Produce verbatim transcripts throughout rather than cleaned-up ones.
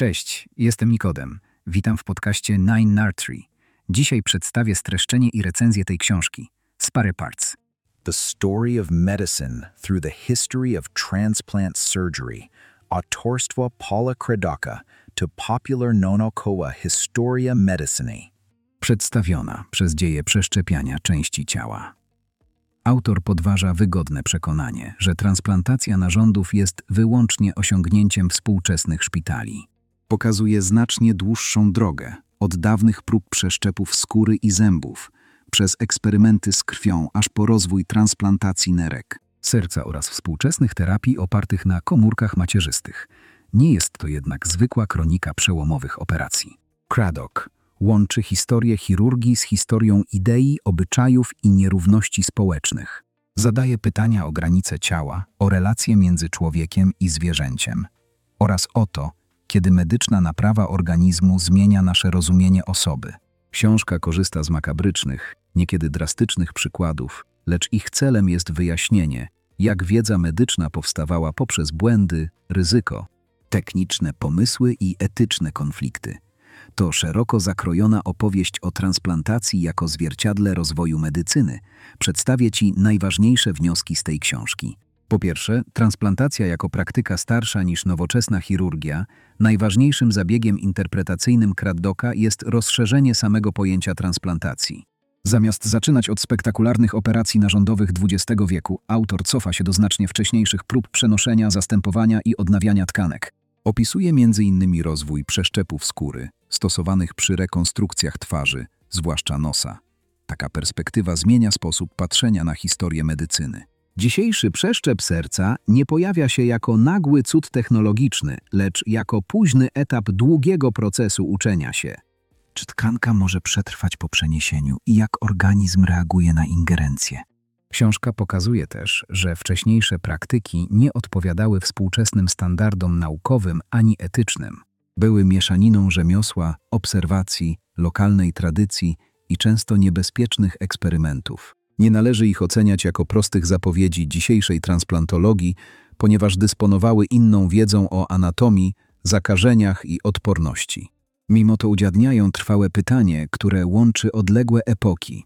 Cześć, jestem Nikodem. Witam w podcaście Nine Artery. Dzisiaj przedstawię streszczenie i recenzję tej książki. Spare Parts. The Story of Medicine Through the History of Transplant Surgery, autorstwa Paula Kradoka, to popular naukowa historia medycyny. Przedstawiona przez dzieje przeszczepiania części ciała. Autor podważa wygodne przekonanie, że transplantacja narządów jest wyłącznie osiągnięciem współczesnych szpitali. Pokazuje znacznie dłuższą drogę od dawnych prób przeszczepów skóry i zębów, przez eksperymenty z krwią, aż po rozwój transplantacji nerek, serca oraz współczesnych terapii opartych na komórkach macierzystych. Nie jest to jednak zwykła kronika przełomowych operacji. Kradok łączy historię chirurgii z historią idei, obyczajów i nierówności społecznych. Zadaje pytania o granice ciała, o relacje między człowiekiem i zwierzęciem oraz o to, kiedy medyczna naprawa organizmu zmienia nasze rozumienie osoby. Książka korzysta z makabrycznych, niekiedy drastycznych przykładów, lecz ich celem jest wyjaśnienie, jak wiedza medyczna powstawała poprzez błędy, ryzyko, techniczne pomysły i etyczne konflikty. To szeroko zakrojona opowieść o transplantacji jako zwierciadle rozwoju medycyny. Przedstawię Ci najważniejsze wnioski z tej książki. Po pierwsze, transplantacja jako praktyka starsza niż nowoczesna chirurgia. Najważniejszym zabiegiem interpretacyjnym Kradoka jest rozszerzenie samego pojęcia transplantacji. Zamiast zaczynać od spektakularnych operacji narządowych dwudziestego wieku, autor cofa się do znacznie wcześniejszych prób przenoszenia, zastępowania i odnawiania tkanek. Opisuje między innymi rozwój przeszczepów skóry, stosowanych przy rekonstrukcjach twarzy, zwłaszcza nosa. Taka perspektywa zmienia sposób patrzenia na historię medycyny. Dzisiejszy przeszczep serca nie pojawia się jako nagły cud technologiczny, lecz jako późny etap długiego procesu uczenia się. Czy tkanka może przetrwać po przeniesieniu i jak organizm reaguje na ingerencję? Książka pokazuje też, że wcześniejsze praktyki nie odpowiadały współczesnym standardom naukowym ani etycznym. Były mieszaniną rzemiosła, obserwacji, lokalnej tradycji i często niebezpiecznych eksperymentów. Nie należy ich oceniać jako prostych zapowiedzi dzisiejszej transplantologii, ponieważ dysponowały inną wiedzą o anatomii, zakażeniach i odporności. Mimo to udziadniają trwałe pytanie, które łączy odległe epoki.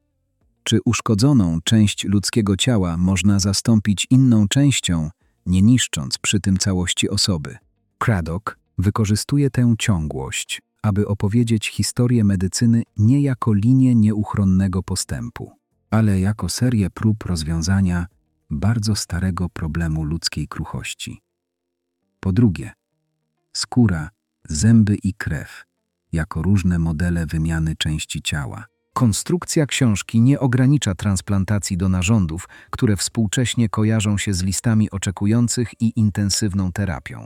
Czy uszkodzoną część ludzkiego ciała można zastąpić inną częścią, nie niszcząc przy tym całości osoby? Kradok wykorzystuje tę ciągłość, aby opowiedzieć historię medycyny nie jako linię nieuchronnego postępu, ale jako serię prób rozwiązania bardzo starego problemu ludzkiej kruchości. Po drugie, skóra, zęby i krew jako różne modele wymiany części ciała. Konstrukcja książki nie ogranicza transplantacji do narządów, które współcześnie kojarzą się z listami oczekujących i intensywną terapią.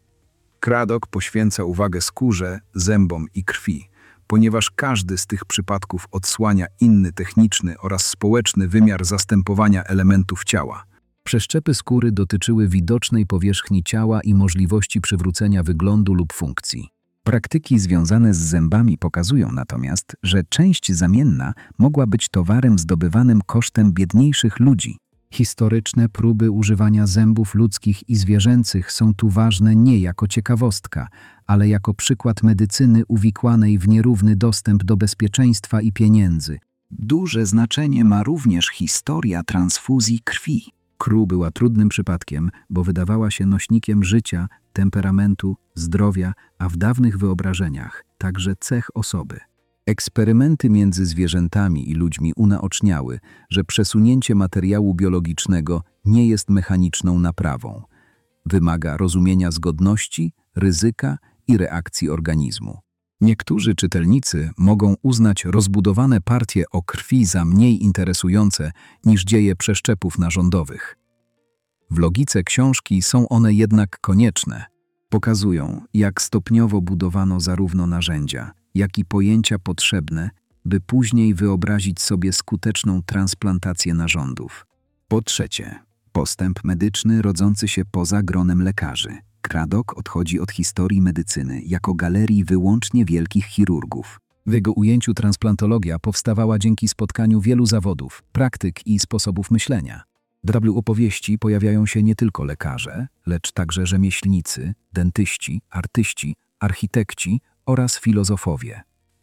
Kradok poświęca uwagę skórze, zębom i krwi, ponieważ każdy z tych przypadków odsłania inny techniczny oraz społeczny wymiar zastępowania elementów ciała. Przeszczepy skóry dotyczyły widocznej powierzchni ciała i możliwości przywrócenia wyglądu lub funkcji. Praktyki związane z zębami pokazują natomiast, że część zamienna mogła być towarem zdobywanym kosztem biedniejszych ludzi. Historyczne próby używania zębów ludzkich i zwierzęcych są tu ważne nie jako ciekawostka, ale jako przykład medycyny uwikłanej w nierówny dostęp do bezpieczeństwa i pieniędzy. Duże znaczenie ma również historia transfuzji krwi. Kru była trudnym przypadkiem, bo wydawała się nośnikiem życia, temperamentu, zdrowia, a w dawnych wyobrażeniach także cech osoby. Eksperymenty między zwierzętami i ludźmi unaoczniały, że przesunięcie materiału biologicznego nie jest mechaniczną naprawą. Wymaga rozumienia zgodności, ryzyka i reakcji organizmu. Niektórzy czytelnicy mogą uznać rozbudowane partie o krwi za mniej interesujące niż dzieje przeszczepów narządowych. W logice książki są one jednak konieczne. Pokazują, jak stopniowo budowano zarówno narzędzia, jak i pojęcia potrzebne, by później wyobrazić sobie skuteczną transplantację narządów. Po trzecie, postęp medyczny rodzący się poza gronem lekarzy. Kradok odchodzi od historii medycyny jako galerii wyłącznie wielkich chirurgów. W jego ujęciu transplantologia powstawała dzięki spotkaniu wielu zawodów, praktyk i sposobów myślenia. W opowieści pojawiają się nie tylko lekarze, lecz także rzemieślnicy, dentyści, artyści, architekci oraz filozofowie.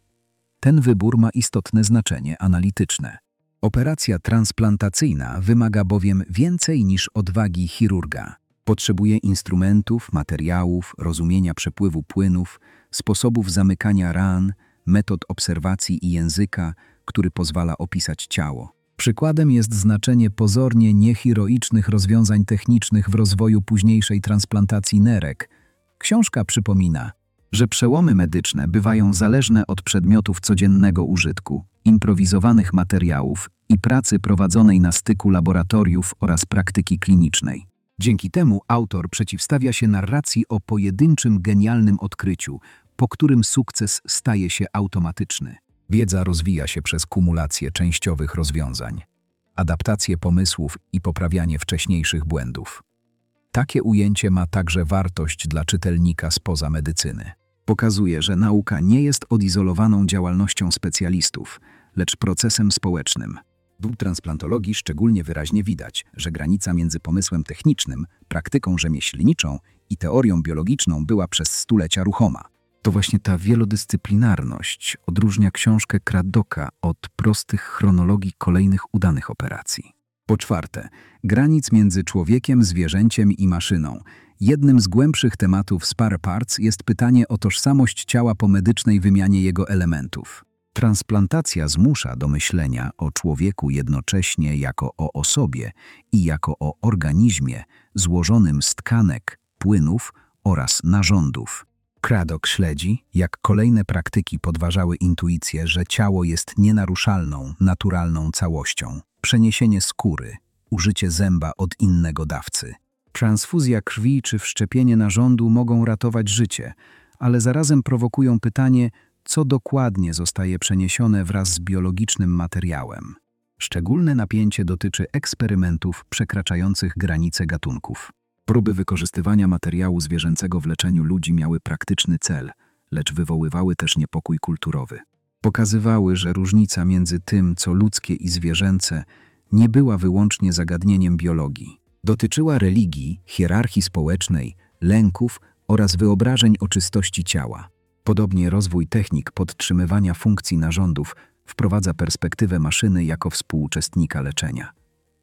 Ten wybór ma istotne znaczenie analityczne. Operacja transplantacyjna wymaga bowiem więcej niż odwagi chirurga. Potrzebuje instrumentów, materiałów, rozumienia przepływu płynów, sposobów zamykania ran, metod obserwacji i języka, który pozwala opisać ciało. Przykładem jest znaczenie pozornie nieheroicznych rozwiązań technicznych w rozwoju późniejszej transplantacji nerek. Książka przypomina, że przełomy medyczne bywają zależne od przedmiotów codziennego użytku, improwizowanych materiałów i pracy prowadzonej na styku laboratoriów oraz praktyki klinicznej. Dzięki temu autor przeciwstawia się narracji o pojedynczym genialnym odkryciu, po którym sukces staje się automatyczny. Wiedza rozwija się przez kumulację częściowych rozwiązań, adaptację pomysłów i poprawianie wcześniejszych błędów. Takie ujęcie ma także wartość dla czytelnika spoza medycyny. Pokazuje, że nauka nie jest odizolowaną działalnością specjalistów, lecz procesem społecznym. W transplantologii szczególnie wyraźnie widać, że granica między pomysłem technicznym, praktyką rzemieślniczą i teorią biologiczną była przez stulecia ruchoma. To właśnie ta wielodyscyplinarność odróżnia książkę Craddocka od prostych chronologii kolejnych udanych operacji. Po czwarte, granic między człowiekiem, zwierzęciem i maszyną. Jednym z głębszych tematów Spare Parts jest pytanie o tożsamość ciała po medycznej wymianie jego elementów. Transplantacja zmusza do myślenia o człowieku jednocześnie jako o osobie i jako o organizmie złożonym z tkanek, płynów oraz narządów. Craddock śledzi, jak kolejne praktyki podważały intuicję, że ciało jest nienaruszalną, naturalną całością. Przeniesienie skóry, użycie zęba od innego dawcy. Transfuzja krwi czy wszczepienie narządu mogą ratować życie, ale zarazem prowokują pytanie, co dokładnie zostaje przeniesione wraz z biologicznym materiałem. Szczególne napięcie dotyczy eksperymentów przekraczających granice gatunków. Próby wykorzystywania materiału zwierzęcego w leczeniu ludzi miały praktyczny cel, lecz wywoływały też niepokój kulturowy. Pokazywały, że różnica między tym, co ludzkie i zwierzęce, nie była wyłącznie zagadnieniem biologii. Dotyczyła religii, hierarchii społecznej, lęków oraz wyobrażeń o czystości ciała. Podobnie rozwój technik podtrzymywania funkcji narządów wprowadza perspektywę maszyny jako współuczestnika leczenia.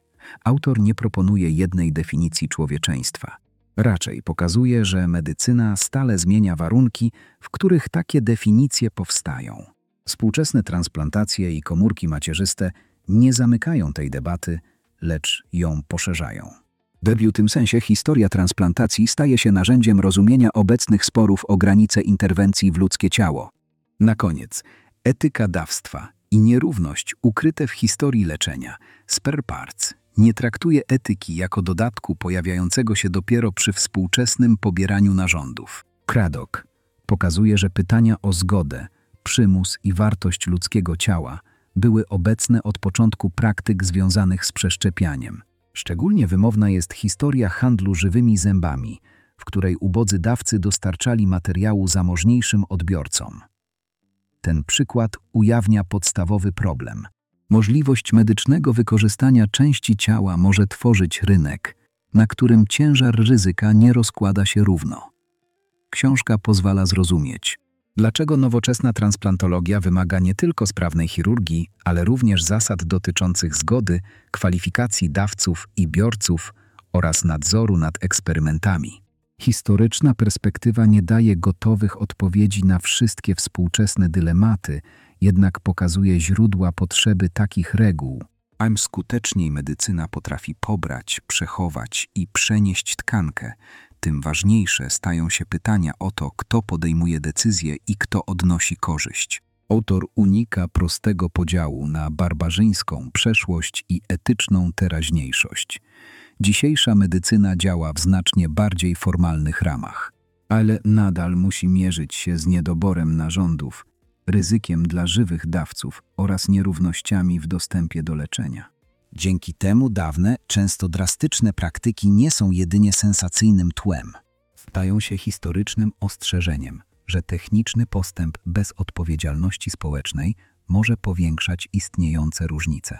Autor nie proponuje jednej definicji człowieczeństwa. Raczej pokazuje, że medycyna stale zmienia warunki, w których takie definicje powstają. Współczesne transplantacje i komórki macierzyste nie zamykają tej debaty, lecz ją poszerzają. W tym sensie historia transplantacji staje się narzędziem rozumienia obecnych sporów o granice interwencji w ludzkie ciało. Na koniec, etyka dawstwa i nierówność ukryte w historii leczenia. Spare Parts nie traktuje etyki jako dodatku pojawiającego się dopiero przy współczesnym pobieraniu narządów. Craddock pokazuje, że pytania o zgodę, przymus i wartość ludzkiego ciała były obecne od początku praktyk związanych z przeszczepianiem. Szczególnie wymowna jest historia handlu żywymi zębami, w której ubodzy dawcy dostarczali materiału zamożniejszym odbiorcom. Ten przykład ujawnia podstawowy problem. Możliwość medycznego wykorzystania części ciała może tworzyć rynek, na którym ciężar ryzyka nie rozkłada się równo. Książka pozwala zrozumieć, dlaczego nowoczesna transplantologia wymaga nie tylko sprawnej chirurgii, ale również zasad dotyczących zgody, kwalifikacji dawców i biorców oraz nadzoru nad eksperymentami. Historyczna perspektywa nie daje gotowych odpowiedzi na wszystkie współczesne dylematy, jednak pokazuje źródła potrzeby takich reguł. Im skuteczniej medycyna potrafi pobrać, przechować i przenieść tkankę, tym ważniejsze stają się pytania o to, kto podejmuje decyzje i kto odnosi korzyść. Autor unika prostego podziału na barbarzyńską przeszłość i etyczną teraźniejszość. Dzisiejsza medycyna działa w znacznie bardziej formalnych ramach, ale nadal musi mierzyć się z niedoborem narządów, ryzykiem dla żywych dawców oraz nierównościami w dostępie do leczenia. Dzięki temu dawne, często drastyczne praktyki nie są jedynie sensacyjnym tłem. Stają się historycznym ostrzeżeniem, że techniczny postęp bez odpowiedzialności społecznej może powiększać istniejące różnice.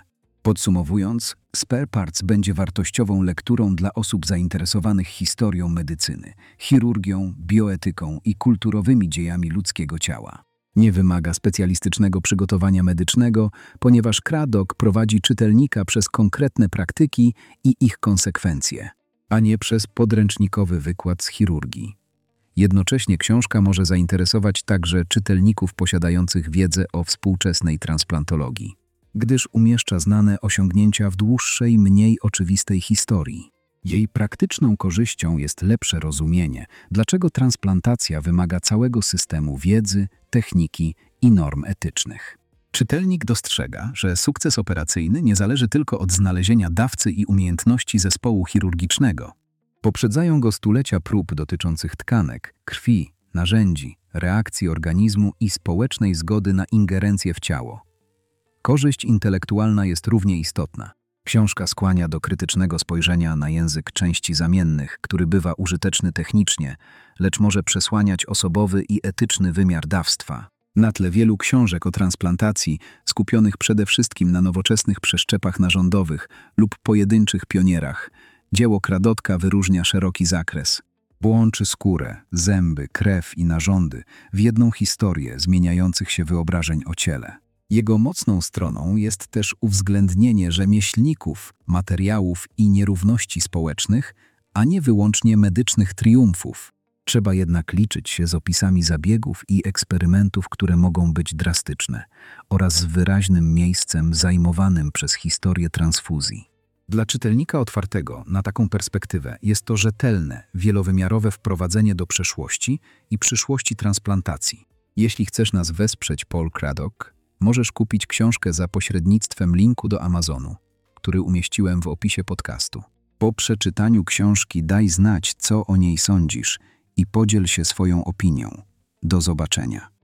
Podsumowując, Spare Parts będzie wartościową lekturą dla osób zainteresowanych historią medycyny, chirurgią, bioetyką i kulturowymi dziejami ludzkiego ciała. Nie wymaga specjalistycznego przygotowania medycznego, ponieważ Cradock prowadzi czytelnika przez konkretne praktyki i ich konsekwencje, a nie przez podręcznikowy wykład z chirurgii. Jednocześnie książka może zainteresować także czytelników posiadających wiedzę o współczesnej transplantologii, gdyż umieszcza znane osiągnięcia w dłuższej, mniej oczywistej historii. Jej praktyczną korzyścią jest lepsze rozumienie, dlaczego transplantacja wymaga całego systemu wiedzy, techniki i norm etycznych. Czytelnik dostrzega, że sukces operacyjny nie zależy tylko od znalezienia dawcy i umiejętności zespołu chirurgicznego. Poprzedzają go stulecia prób dotyczących tkanek, krwi, narzędzi, reakcji organizmu i społecznej zgody na ingerencję w ciało. Korzyść intelektualna jest równie istotna. Książka skłania do krytycznego spojrzenia na język części zamiennych, który bywa użyteczny technicznie, lecz może przesłaniać osobowy i etyczny wymiar dawstwa. Na tle wielu książek o transplantacji, skupionych przede wszystkim na nowoczesnych przeszczepach narządowych lub pojedynczych pionierach, dzieło Cradocka wyróżnia szeroki zakres. Łączy skórę, zęby, krew i narządy w jedną historię zmieniających się wyobrażeń o ciele. Jego mocną stroną jest też uwzględnienie rzemieślników, materiałów i nierówności społecznych, a nie wyłącznie medycznych triumfów. Trzeba jednak liczyć się z opisami zabiegów i eksperymentów, które mogą być drastyczne, oraz z wyraźnym miejscem zajmowanym przez historię transfuzji. Dla czytelnika otwartego na taką perspektywę jest to rzetelne, wielowymiarowe wprowadzenie do przeszłości i przyszłości transplantacji. Jeśli chcesz nas wesprzeć, Paul Cradock, możesz kupić książkę za pośrednictwem linku do Amazonu, który umieściłem w opisie podcastu. Po przeczytaniu książki daj znać, co o niej sądzisz i podziel się swoją opinią. Do zobaczenia.